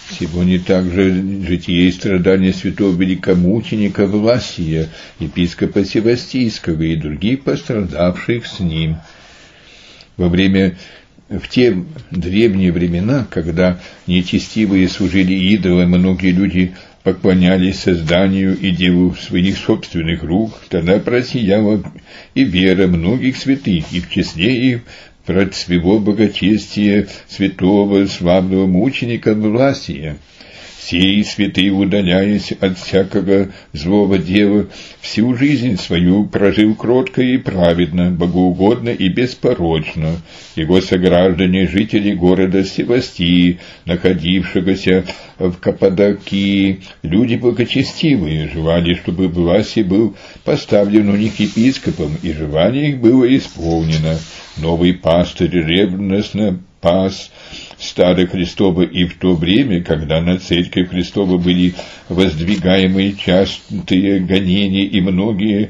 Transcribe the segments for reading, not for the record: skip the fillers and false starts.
Сегодня также житие и страдания святого великомученика Власия, епископа Севастийского и других пострадавших с ним. В те древние времена, когда нечестивые служили идолам, многие люди поклонялись созданию и делу своих собственных рук, тогда просияла и вера многих святых, и в числе их процвело богочестие святого славного мученика Власия. Сей святый, удаляясь от всякого злого дела, всю жизнь свою прожил кротко и праведно, богоугодно и беспорочно. Его сограждане, жители города Севастии, находившегося в Каппадокии, люди благочестивые, желали, чтобы Власий был поставлен у них епископом, и желание их было исполнено. Новый пастырь ревностно пас стадо Христово, и в то время, когда на церковь Христову были воздвигаемые частые гонения, и многие,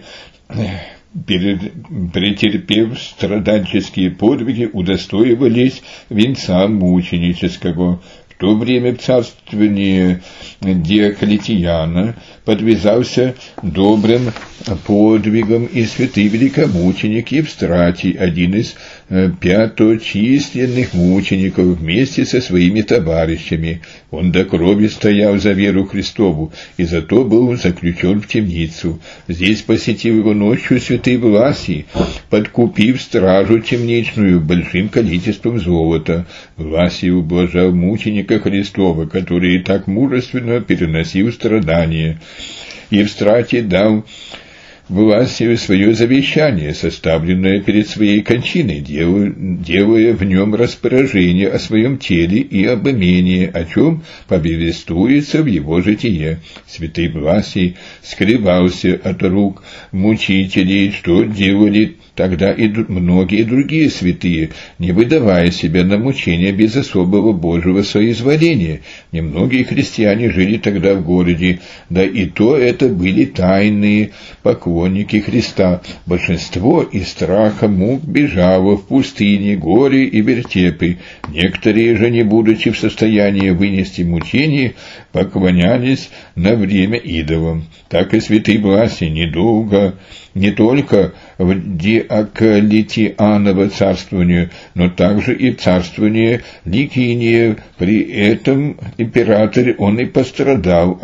претерпев страдальческие подвиги, удостоивались венца мученического. В то время в царствовании Диоклетиана подвязался добрым подвигом и святый великомученик Евстратий, один из пяточисленных мучеников, вместе со своими товарищами. Он до крови стоял за веру Христову, и зато был заключен в темницу. Здесь посетил его ночью святый Власий, подкупив стражу темничную большим количеством золота. Власий ублажал мученика Христова, который так мужественно переносил страдания. Евстратий дал Власию свое завещание, составленное перед своей кончиной, делая в нем распоряжение о своем теле и об имении, о чем повествуется в его житие. Святый Власий скрывался от рук мучителей, что делали тогда и многие другие святые, не выдавая себя на мучения без особого Божьего соизволения. Немногие христиане жили тогда в городе, да и то это были тайные поклонники Христа. Большинство из страха мук бежало в пустыне, горе и вертепы. Некоторые же, не будучи в состоянии вынести мучений, поклонялись на время идолам. Так и святый Власий недолго не только в Диоклетианово царствование, но также и царствование Ликиния. При этом император он и пострадал,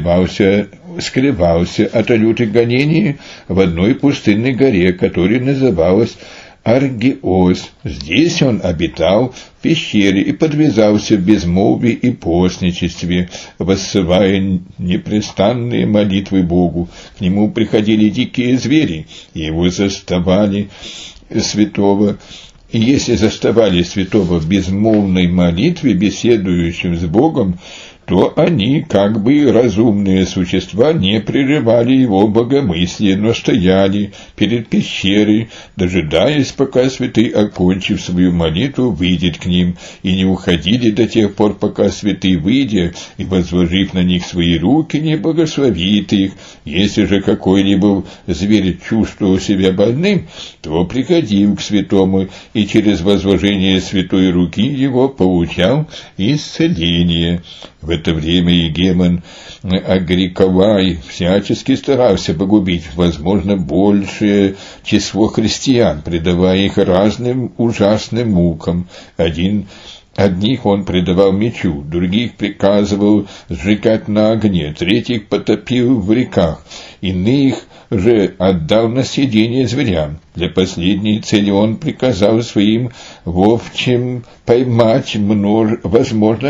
скрывался от лютых гонений в одной пустынной горе, которая называлась Аргиос. Здесь он обитал в пещере и подвязался в безмолвии и постничестве, воссылая непрестанные молитвы Богу. К нему приходили дикие звери, и его заставали святого. И если заставали святого в безмолвной молитве, беседующим с Богом, то они, как бы разумные существа, не прерывали его богомыслие, но стояли перед пещерой, дожидаясь, пока святый, окончив свою молитву, выйдет к ним, и не уходили до тех пор, пока святый, выйдя и возложив на них свои руки, не благословит их. Если же какой-либо зверь чувствовал себя больным, то приходил к святому, и через возложение святой руки его получал исцеление. В это время Егемон Агриковай всячески старался погубить, возможно, большее число христиан, предавая их разным ужасным мукам. Одних он предавал мечу, других приказывал сжигать на огне, третьих потопил в реках, иных же отдал на съедение зверям. Для последней цели он приказал своим вовчим поймать, возможно,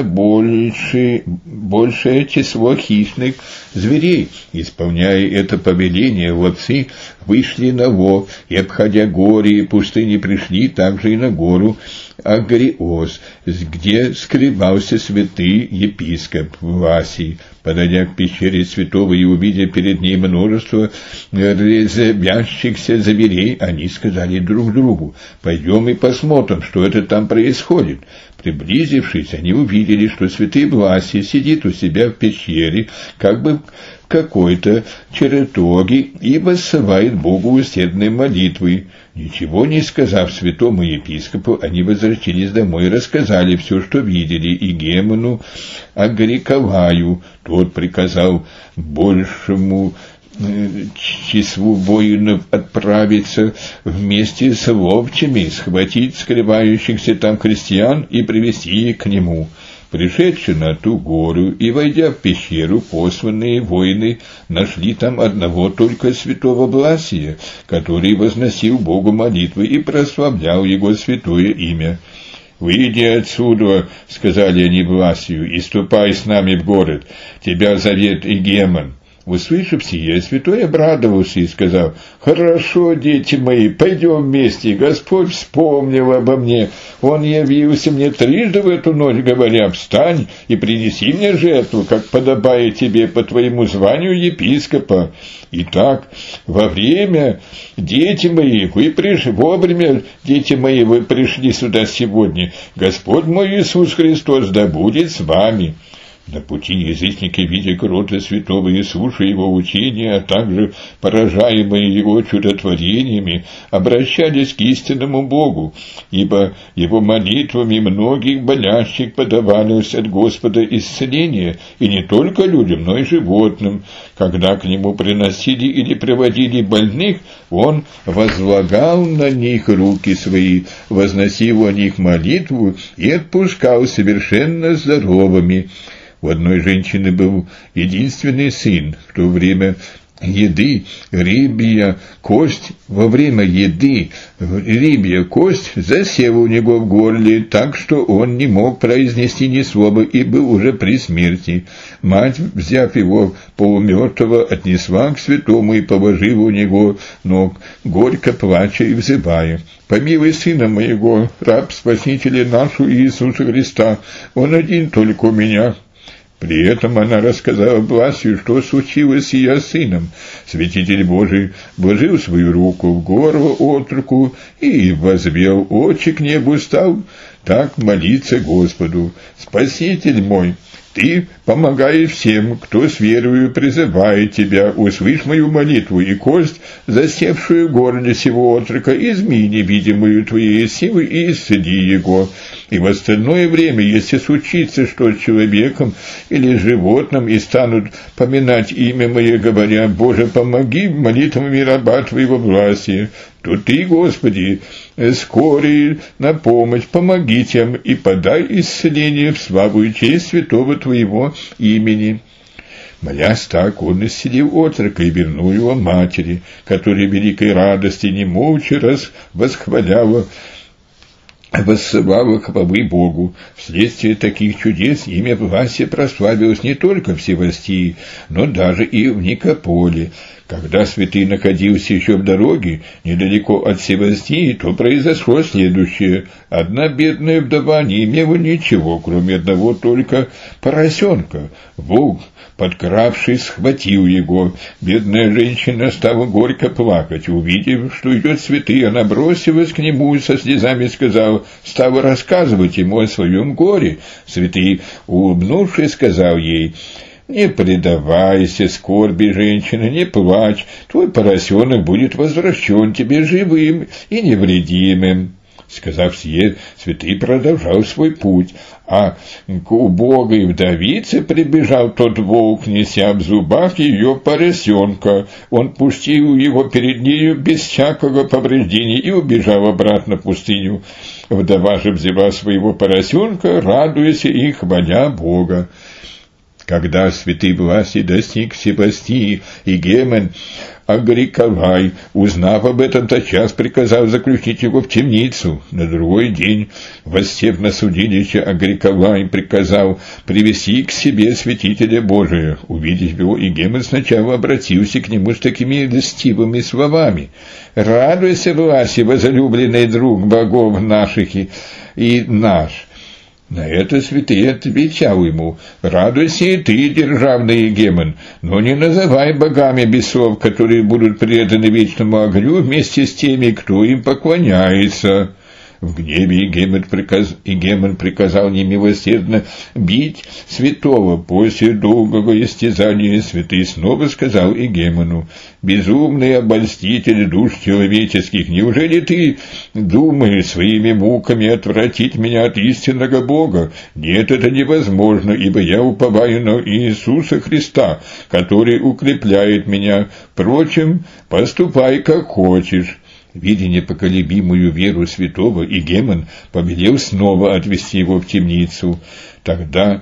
большее число хищных зверей. Исполняя это повеление, ловцы вышли на лов, и, обходя горы и пустыни, пришли также и на гору Агриос, где скрывался святый епископ Власий. Подойдя к пещере святого и увидя перед ней множество резвящихся зверей, они сказали друг другу: «Пойдем и посмотрим, что это там происходит». Приблизившись, они увидели, что святый Власий сидит у себя в пещере, как бы в какой-то чертоге, и воссылает Богу усердной молитвой. Ничего не сказав святому епископу, они возвратились домой и рассказали все, что видели, игумену Агриколаю. Тот приказал большему числу воинов отправиться вместе с ловчими, схватить скрывающихся там крестьян и привести их к нему. Пришедшие на ту гору и войдя в пещеру, посланные воины нашли там одного только святого Власия, который возносил Богу молитвы и прославлял его святое имя. «Выйди отсюда, — сказали они Власию, — и ступай с нами в город, тебя зовет игумен». Услышав сие, святой обрадовался и сказал: «Хорошо, дети мои, пойдем вместе, Господь вспомнил обо мне, Он явился мне трижды в эту ночь, говоря: встань и принеси мне жертву, как подобает тебе по твоему званию епископа. Итак, вовремя, дети мои, вы пришли сюда сегодня, Господь мой Иисус Христос да будет с вами». На пути язычники, видя кроты святого и слушая его учения, а также поражаемые его чудотворениями, обращались к истинному Богу, ибо его молитвами многих болящих подавалось от Господа исцеление, и не только людям, но и животным. Когда к нему приносили или приводили больных, он возлагал на них руки свои, возносил о них молитву и отпускал совершенно здоровыми. У одной женщины был единственный сын. Во время еды рыбья кость засела у него в горле, так что он не мог произнести ни слова и был уже при смерти. Мать, взяв его полумертвого, отнесла к святому и положила у него ног, горько плача и взывая: «Помилуй сына моего, раб Спасителя нашего Иисуса Христа, он один только у меня». При этом она рассказала Власию, что случилось с ее сыном. Святитель Божий вложил свою руку в горло отроку и, возвел очи к небу, стал так молиться Господу: «Спаситель мой, Ты помогаешь всем, кто с верою призывает Тебя, услышь мою молитву, и кость, засевшую в горле сего отрока, изми невидимую Твоей силы и исцели его». И в остальное время, если случится, что с человеком или животным и станут поминать имя Мое, говоря: «Боже, помоги молитвами раба Твоего Власия», то Ты, Господи, скорее на помощь, помоги тем и подай исцеление в славу и честь святого Твоего имени». Молясь так, он исцелил отрока и вернул его матери, которая великой радости немолча воссылала хвалы Богу. Вследствие таких чудес имя Власия прославилось не только в Севастии, но даже и в Никополе. Когда святый находился еще в дороге, недалеко от Севастии, то произошло следующее. Одна бедная вдова не имела ничего, кроме одного только поросенка. Волк, подкравшись, схватил его. Бедная женщина стала горько плакать. Увидев, что идет святый, она бросилась к нему и со слезами стала рассказывать ему о своем горе. Святый, улыбнувшись, сказал ей: «Не предавайся скорби, женщина, не плачь, твой поросенок будет возвращен тебе живым и невредимым». Сказав сие, святый продолжал свой путь, а к убогой вдовице прибежал тот волк, неся в зубах ее поросенка. Он пустил его перед нею без всякого повреждения и убежал обратно в пустыню. Вдова же взяла своего поросенка, радуясь и хваля Бога. Когда святый Власий достиг Севастии, игумен Агриколай, узнав об этом, тотчас приказал заключить его в темницу. На другой день, воссев на судилище, Агриколай приказал привести к себе святителя Божия. Увидев его, игумен сначала обратился к нему с такими льстивыми словами: «Радуйся, Власий, возлюбленный друг богов наших и наш! На это святый отвечал ему: «Радуйся и ты, державный Игемен, но не называй богами бесов, которые будут преданы вечному огню вместе с теми, кто им поклоняется». В гневе Игемен приказал немилосердно бить святого. После долгого истязания святый снова сказал Игемену: «Безумный обольститель душ человеческих, неужели ты думаешь своими муками отвратить меня от истинного Бога? Нет, это невозможно, ибо я уповаю на Иисуса Христа, который укрепляет меня. Впрочем, поступай, как хочешь». Видя непоколебимую веру святого, Игемен повелел снова отвести его в темницу. Тогда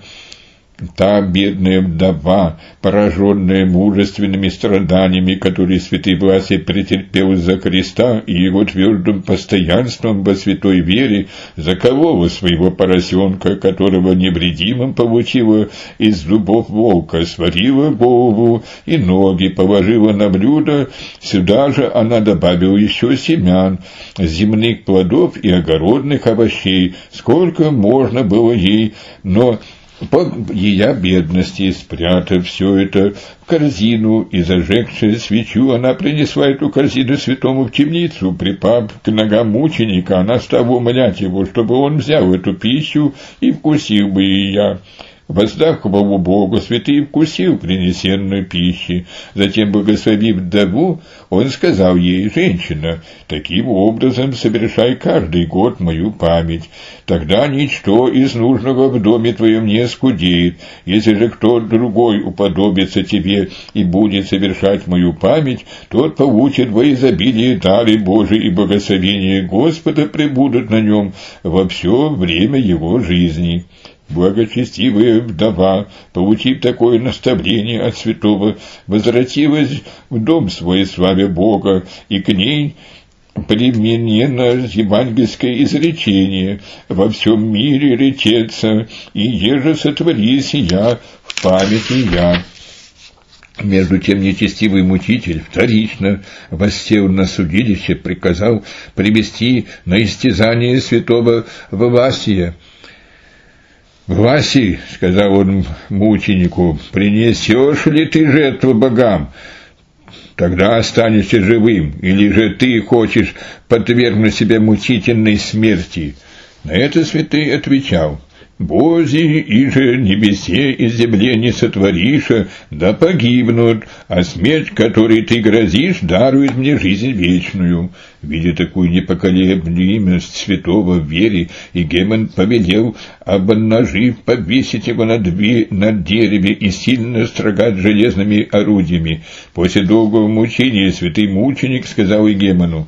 та бедная вдова, пораженная мужественными страданиями, которые святый Власий претерпел за Христа и его твердым постоянством во святой вере, заколола своего поросенка, которого невредимым получила из зубов волка, сварила голову и ноги, положила на блюдо. Сюда же она добавила еще семян, земных плодов и огородных овощей, сколько можно было ей, но по ее бедности, спрятав все это в корзину и зажегши свечу, она принесла эту корзину святому в темницу. Припав к ногам мученика, она стала умолять его, чтобы он взял эту пищу и вкусил бы ее. Воздав хвалу Богу, святый вкусил принесенной пищи. Затем, благословив вдову, он сказал ей: «Женщина, таким образом совершай каждый год мою память. Тогда ничто из нужного в доме твоем не скудеет. Если же кто другой уподобится тебе и будет совершать мою память, тот получит во изобилии дары Божии, и благословение Господа пребудут на нем во все время его жизни». Благочестивая вдова, получив такое наставление от святого, возвратилась в дом свой, славя Бога, и к ней применено евангельское изречение: «Во всем мире речется, и еже сотворись я в памяти я». Между тем нечестивый мучитель вторично, воссев на судилище, приказал привести на истязание святого Власия. «Власий, — сказал он мученику, — принесешь ли ты жертву богам? Тогда останешься живым, или же ты хочешь подвергнуть себя мучительной смерти?» На это святый отвечал: «Бози, иже небесе и земле не сотвориша, да погибнут, а смерть, которой ты грозишь, дарует мне жизнь вечную». Видя такую непоколебимость святого в вере, Игемен повелел, обнажив, повесить его на дереве и сильно строгать железными орудиями. После долгого мучения святый мученик сказал Игемену: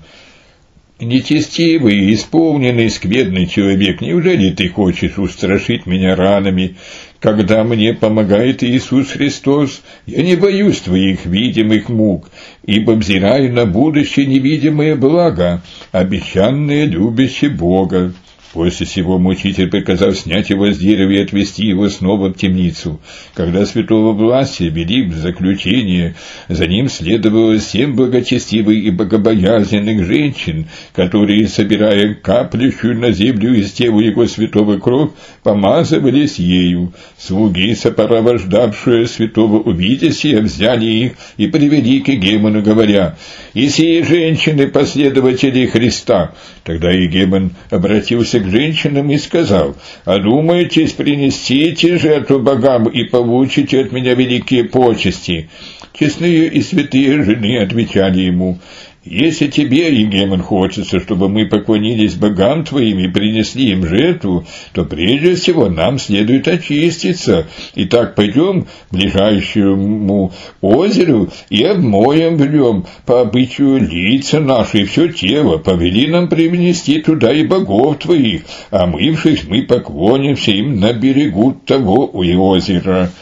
«Нечестивый, исполненный, скверный человек, неужели ты хочешь устрашить меня ранами? Когда мне помогает Иисус Христос, я не боюсь твоих видимых мук, ибо взираю на будущее невидимое благо, обещанное любящее Бога». После сего мучитель приказал снять его с дерева и отвезти его снова в темницу. Когда святого Власия вели в заключение, за ним следовало 7 благочестивых и богобоязненных женщин, которые, собирая каплющую на землю из тела его святого кровь, помазывались ею. Слуги, сопровождавшие святого, увидя сие, взяли их и привели к Игемену, говоря: «И сии женщины последователи Христа». Тогда Игемен обратился к женщинам и сказал: «Одумайтесь, принесите жертву богам и получите от меня великие почести». Честные и святые жены отвечали ему: «Если тебе, Игемен, хочется, чтобы мы поклонились богам твоим и принесли им жертву, то прежде всего нам следует очиститься. Итак, пойдем к ближайшему озеру и обмоем в нем по обычаю лица наши и все тело. Повели нам принести туда и богов твоих, омывшись, мы поклонимся им на берегу того озера».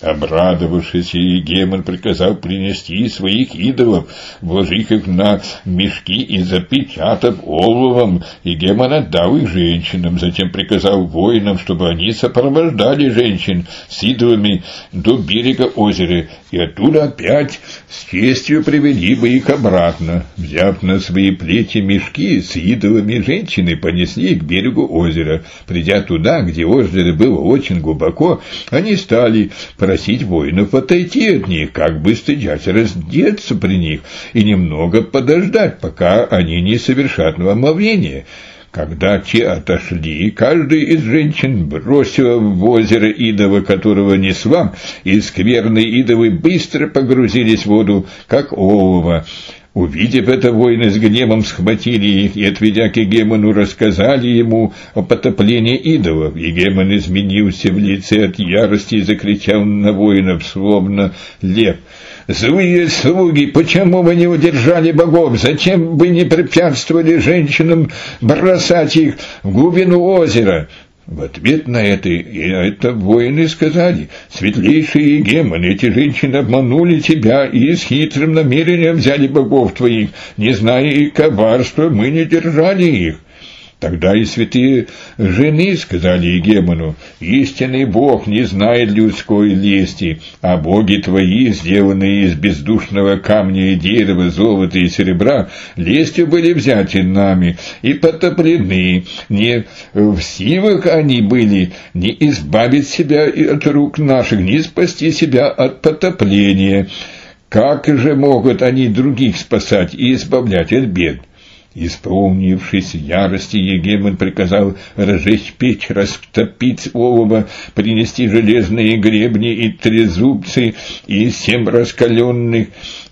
Обрадовавшись, Егемон приказал принести своих идолов, вложив их на мешки и запечатав оловом. Егемон отдал их женщинам, затем приказал воинам, чтобы они сопровождали женщин с идолами до берега озера, и оттуда опять с честью привели бы их обратно. Взяв на свои плечи мешки с идолами, женщины понесли к берегу озера. Придя туда, где озеро было очень глубоко, они стали просить воинов отойти от них, как бы стыдясь раздеться при них и немного подождать, пока они не совершат омовение. Когда те отошли, каждая из женщин бросила в озеро идола, которого несла, и скверные идолы быстро погрузились в воду, как олово. Увидев это, воины с гневом схватили их и, отведя к Егемону, рассказали ему о потоплении идолов. Егемон изменился в лице от ярости и закричал на воинов, словно лев: «Злые слуги, почему вы не удержали богов? Зачем вы не препятствовали женщинам бросать их в глубину озера?» В ответ на это воины сказали: «Светлейший Егемон, эти женщины обманули тебя и с хитрым намерением взяли богов твоих. Не зная их коварства, мы не держали их». Тогда и святые жены сказали Егемону: «Истинный Бог не знает людской лести, а боги твои, сделанные из бездушного камня и дерева, золота и серебра, лестью были взяты нами и потоплены. Не в силах они были не избавить себя от рук наших, не спасти себя от потопления. Как же могут они других спасать и избавлять от бед?» Исполнившись ярости, Егемон приказал разжечь печь, растопить олово, принести железные гребни и трезубцы и 7 раскаленных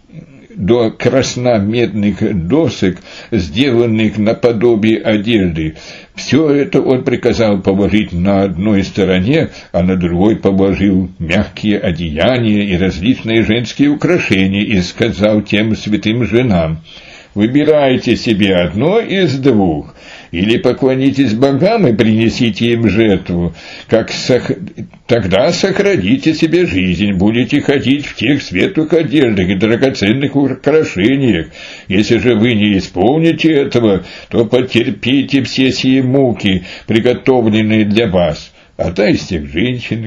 до красна медных досок, сделанных наподобие одежды. Все это он приказал положить на одной стороне, а на другой положил мягкие одеяния и различные женские украшения, и сказал тем святым женам: «Выбирайте себе одно из двух, или поклонитесь богам и принесите им жертву, тогда сохраните себе жизнь, будете ходить в тех светлых одеждах и драгоценных украшениях. Если же вы не исполните этого, то потерпите все сии муки, приготовленные для вас». Одна из тех женщин,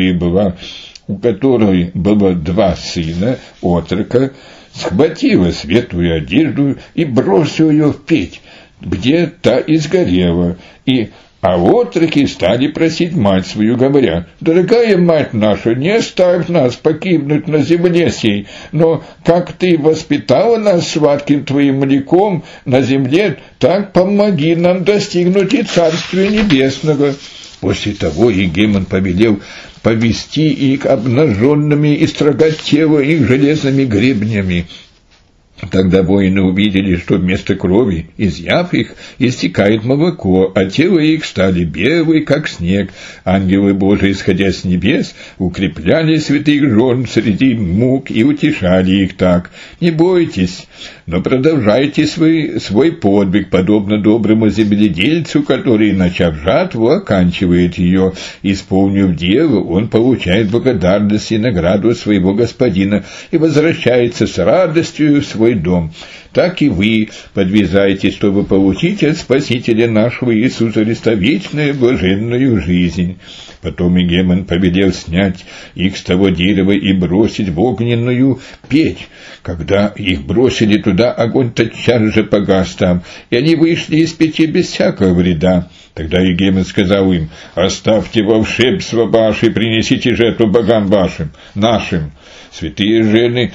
у которой было 2 сына, отрока, схватила светлую одежду и бросила ее в печь, где та и сгорела, а отроки стали просить мать свою, говоря: «Дорогая мать наша, не оставь нас погибнуть на земле сей, но как ты воспитала нас сладким твоим млеком на земле, так помоги нам достигнуть и Царствия Небесного». После того Егемон повелел повести их обнаженными и строгать тело их железными гребнями. Тогда воины увидели, что вместо крови, изъяв их, истекает молоко, а тело их стали белые, как снег. Ангелы Божии, исходя с небес, укрепляли святых жен среди мук и утешали их так: «Не бойтесь, но продолжайте свой подвиг, подобно доброму земледельцу, который, начав жатву, оканчивает ее. Исполнив дело, он получает благодарность и награду от своего господина и возвращается с радостью в свой дом. Так и вы подвязайтесь, чтобы получить от Спасителя нашего Иисуса Христа вечную блаженную жизнь». Потом Егемон повелел снять их с того дерева и бросить в огненную печь. Когда их бросили туда, огонь тотчас же погас там, и они вышли из печи без всякого вреда. Тогда Егемон сказал им: «Оставьте волшебство ваше и принесите жертву богам нашим». Святые жены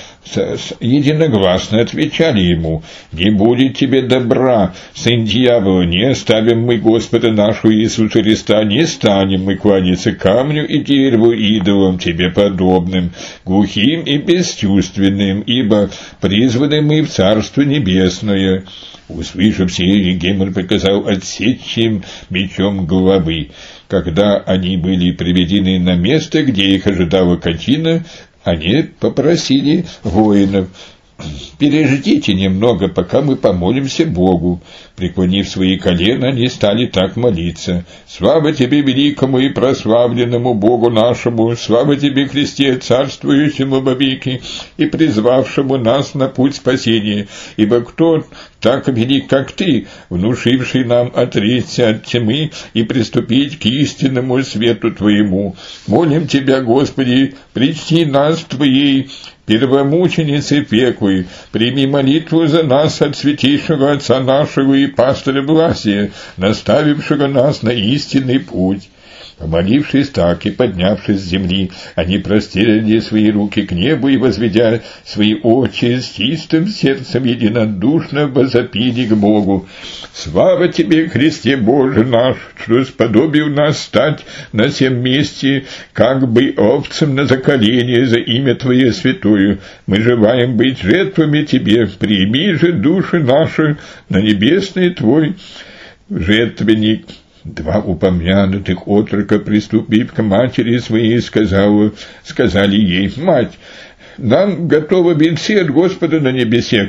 единогласно отвечали ему: «Не будет тебе добра, сын дьявола, не оставим мы Господа нашего Иисуса Христа, не станем мы кланяться камню и дереву идолам тебе подобным, глухим и бесчувственным, ибо призваны мы в Царство Небесное». Услышав сие, Егемон приказал отсечь им мечом головы. Когда они были приведены на место, где их ожидала кончина, они попросили воинов: переждите немного, пока мы помолимся Богу». Преклонив свои колена, они стали так молиться: «Слава Тебе, великому и прославленному Богу нашему! Слава Тебе, Христе, царствующему во веки и призвавшему нас на путь спасения! Ибо кто так велик, как Ты, внушивший нам отречься от тьмы и приступить к истинному свету Твоему? Молим Тебя, Господи, причти нас в Твоей первомученицы Пекуи, прими молитву за нас от святейшего Отца нашего и пастыря Власия, наставившего нас на истинный путь». Помолившись так и поднявшись с земли, они простерли свои руки к небу и, возведя свои очи с чистым сердцем, единодушно возопили к Богу: «Слава Тебе, Христе Боже наш, что сподобил нас стать на сем месте, как бы овцам на заколение за имя Твое святое. Мы желаем быть жертвами Тебе, прими же души наши на небесный Твой жертвенник». Два упомянутых отрока, приступив к матери своей, сказали ей: «Мать, нам готовы венцы от Господа на небесех.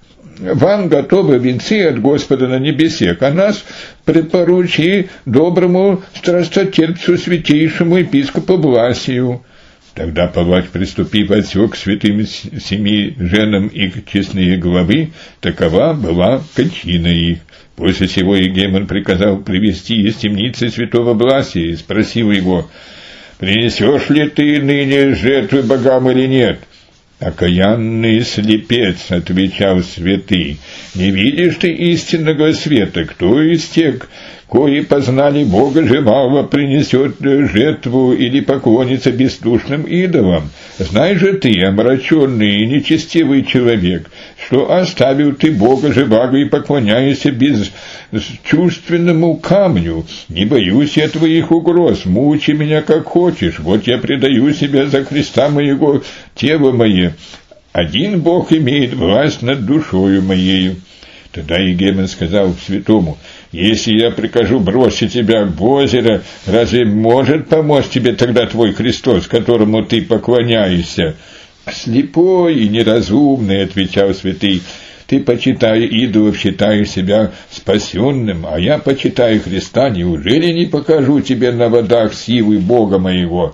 Вам готовы венцы от Господа на небесех, а нас припоручи доброму страстотерпцу святейшему епископу Власию». Тогда палач, приступив, отсек к святым семи женам их честные главы. Такова была кончина их. После сего Егемон приказал привести из темницы святого Власия и спросил его: «Принесешь ли ты ныне жертвы богам или нет?» «Окаянный слепец», — отвечал святый, — «не видишь ты истинного света? Кто из тех, кои познали Бога живого, принесет жертву или поклонится бесдушным идолам? Знай же ты, омраченный и нечестивый человек, что оставил ты Бога живого и поклоняешься бесчувственному камню. Не боюсь я твоих угроз, мучи меня как хочешь, вот я предаю себя за Христа моего, тело мое. Один Бог имеет власть над душою моею». Тогда Егемон сказал святому: «Если я прикажу бросить тебя в озеро, разве может помочь тебе тогда твой Христос, которому ты поклоняешься?» «Слепой и неразумный», — отвечал святый, — «ты, почитая идолов, считаешь себя спасенным, а я почитаю Христа. Неужели не покажу тебе на водах силы Бога моего?»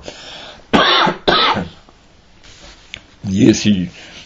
Если...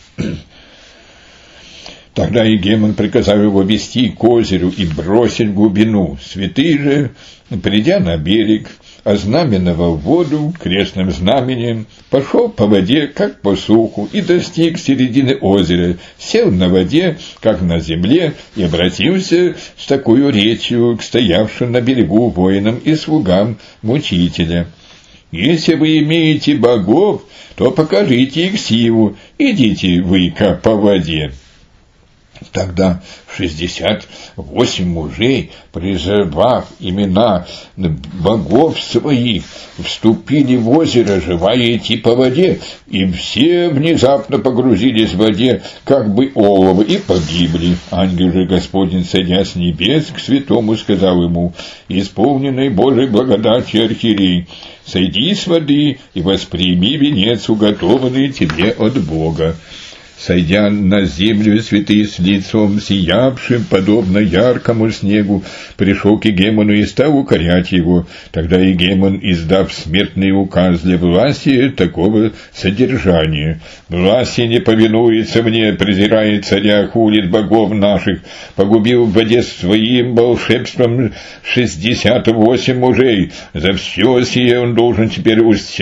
Тогда Егемон приказал его вести к озеру и бросить в глубину. Святый же, придя на берег, ознаменовал воду крестным знаменем, пошел по воде, как по суху, и достиг середины озера, сел на воде, как на земле, и обратился с такой речью к стоявшим на берегу воинам и слугам мучителя: «Если вы имеете богов, то покажите их силу, идите вы-ка по воде». Тогда 68 мужей, призывав имена богов своих, вступили в озеро, желая идти по воде, и все внезапно погрузились в воде, как бы олово, и погибли. Ангел же Господень, сойдя с небес к святому, сказал ему: «Исполненный Божией благодати архиерей, сойди с воды и восприми венец, уготованный тебе от Бога». Сойдя на землю, святый с лицом сиявшим, подобно яркому снегу, пришел к Егемону и стал укорять его. Тогда Егемон, издав смертный указ для Власия такого содержания: «Власий не повинуется мне, презирает царя, хулит богов наших, погубил в воде своим волшебством 68 мужей. За все сие он должен теперь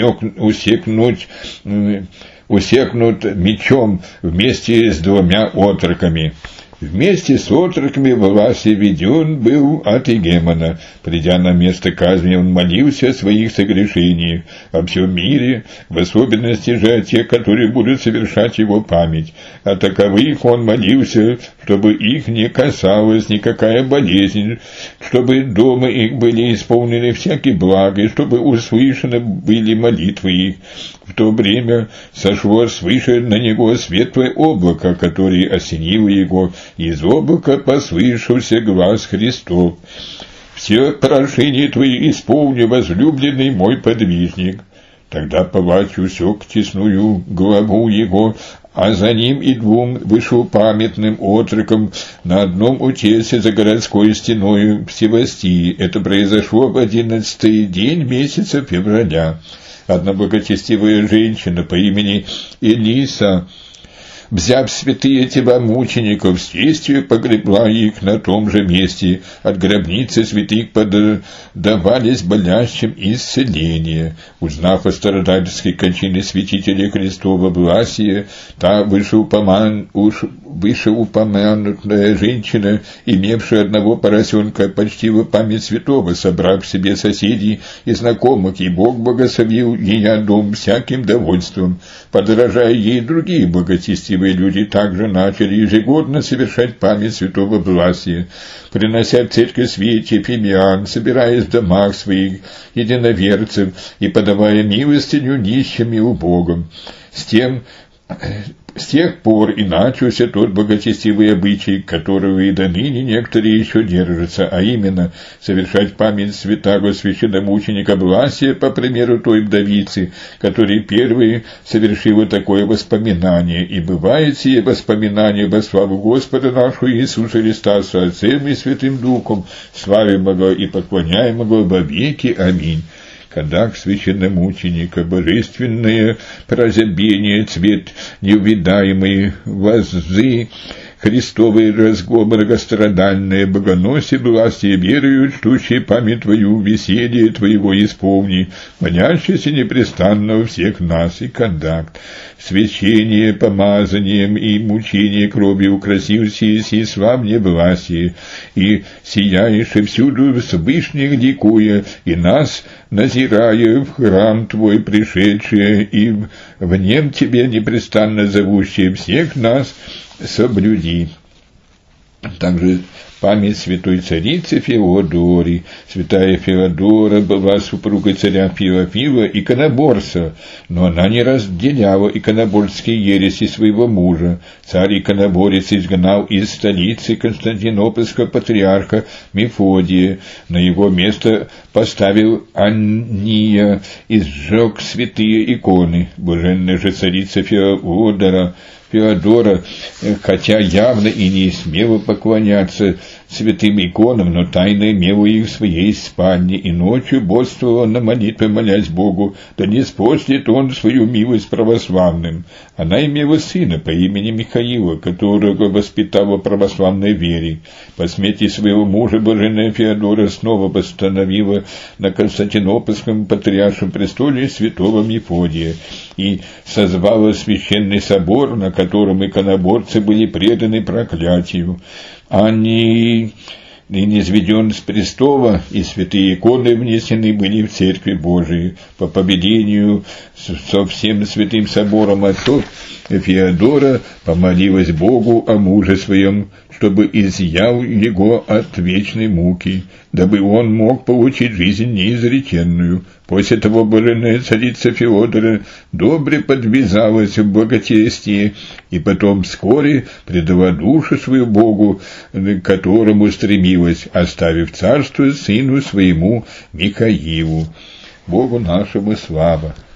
усекнут мечом вместе с двумя отроками». Вместе с отроками Власий веден был от Егемона. Придя на место казни, он молился о своих согрешениях, о всем мире, в особенности же о тех, которые будут совершать его память. О таковых он молился, чтобы их не касалась никакая болезнь, чтобы дома их были исполнены всякие блага, и чтобы услышаны были молитвы их. В то время сошло свыше на него светлое облако, которое осенило его. Из облака послышался глас Христов: «Все прошения твои исполни, возлюбленный мой подвижник». Тогда палач усек тесную главу его, а за ним и двум вышеупамятным отрокам на одном утесе за городской стеною в Севастии. Это произошло в 11-й день месяца февраля. Одна благочестивая женщина по имени Элиса, взяв святые тела мучеников, с честью погребла их на том же месте. От гробницы святых подавались болящим исцеление. Узнав о страдальческой кончине святителя Христова Власия, та вышеупомянутая женщина, имевшая одного поросенка, почтила память святого, собрав к себе соседей и знакомых, и Бог благословил ее дом всяким довольством. Подражая ей, другие благочестивые люди также начали ежегодно совершать память святого Власия, принося в церковь свечи, фимиам, собираясь в домах своих единоверцев и подавая милостыню нищим и убогим. С тех пор и начался тот благочестивый обычай, которого и до ныне некоторые еще держатся, а именно совершать память святого священномученика Власия по примеру той вдовицы, которая первой совершила такое воспоминание, и бывает сие воспоминание во славу Господа нашего Иисуса Христа с Отцем и Святым Духом, славимого и поклоняемого во веки. Аминь. Когда к священномученика божественное прозябение, цвет неувидаемый воззы, Христовый разго многострадальное, богоносе власти верою, чтущей память Твою, веселье Твоего исполни, молящийся непрестанно у всех нас, и контакт, священие помазанием и мучение крови украсил сии славне власти, и сияешь всюду свышних дикуя, и нас, назирая в храм Твой пришедшие, и в нем Тебе непрестанно зовущие всех нас, соблюди. Также память святой царицы Феодории. Святая Феодора была супругой царя Феофила, иконоборца, но она не разделяла иконоборческие ереси своего мужа. Царь-иконоборец изгнал из столицы Константинопольского патриарха Мефодия. На его место поставил Анния и сжег святые иконы. Блаженная же царица Феодора, хотя явно и не смела поклоняться святым иконам, но тайно имела их в своей спальне, и ночью бодствовала на молитве, молясь Богу, да не спошлет он свою милость православным. Она имела сына по имени Михаила, которого воспитала православной вере. По смерти своего мужа блаженная Феодора снова восстановила на Константинопольском патриаршем престоле святого Мефодия и созвала священный собор, на котором иконоборцы были преданы проклятию. Они низведен с престола, и святые иконы внесены были в Церковь Божию. По повелению со всем святым собором отцов Феодора помолилась Богу о муже своем, чтобы изъял его от вечной муки, дабы он мог получить жизнь неизреченную. После того блаженная царица Феодора добре подвязалась в благочестии, и потом вскоре предала душу свою Богу, к которому стремилась, оставив царство сыну своему Михаилу. Богу нашему слава!